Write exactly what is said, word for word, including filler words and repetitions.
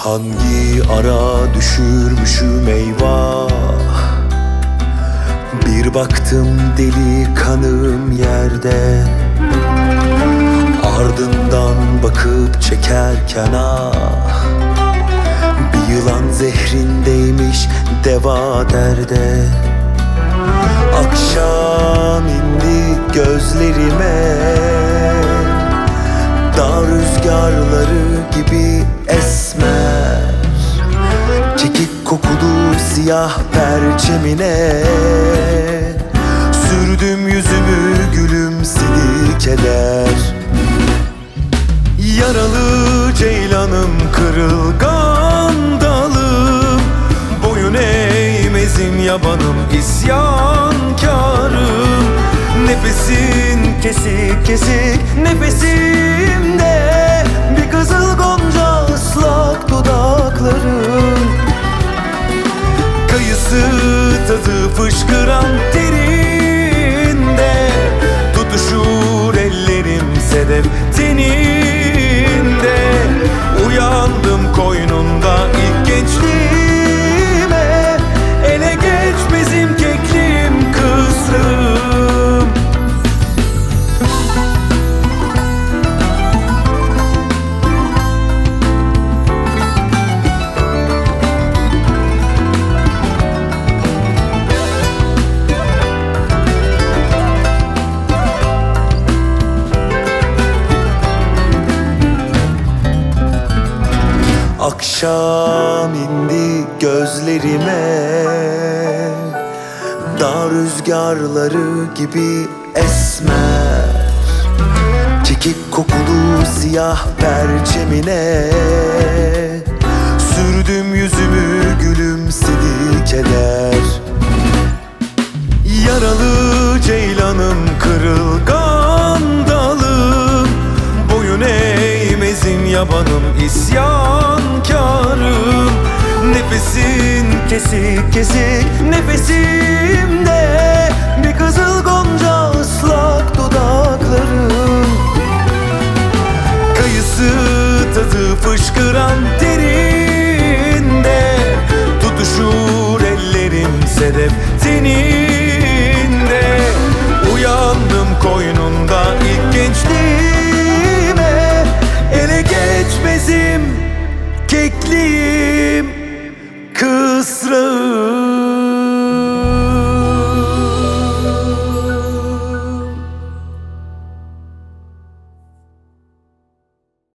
Hangi ara düşürmüşüm eyvah, bir baktım deli kanım yerde. Ardından bakıp çekerken ah, bir yılan zehrindeymiş deva derde. Akşam indi gözlerime, dağ rüzgarları gibi esmer, kekik kokulu siyah perçemine sürdüm yüzümü, gülümsedi keder. Yaralı ceylanım, kırılgan dalım, boyun eğmezim yabanım, isyankarım. Nefesin kesik kesik nefesimde, bir kızıl gonca ıslak dudakların. Kayısı tadı fışkıran terinde, tutuşur ellerim sedef teninde. Uyandım koynunda ilk gençliğime, ele geçmezim keklim kısrım. Akşam indi gözlerime, dağ rüzgarları gibi esmer, kekik kokulu siyah perçemine sürdüm yüzümü, gülümsedi keder. Yaralı ceylanım, kırılgan dalım, boyun eğmezim yabanım, isyankarım. Nefesin kesik kesik nefesimde, bir kızıl gonca ıslak dudakların. Kayısı tadı fışkıran terinde, tutuşur ellerim sedef teninde. Uyandım koynum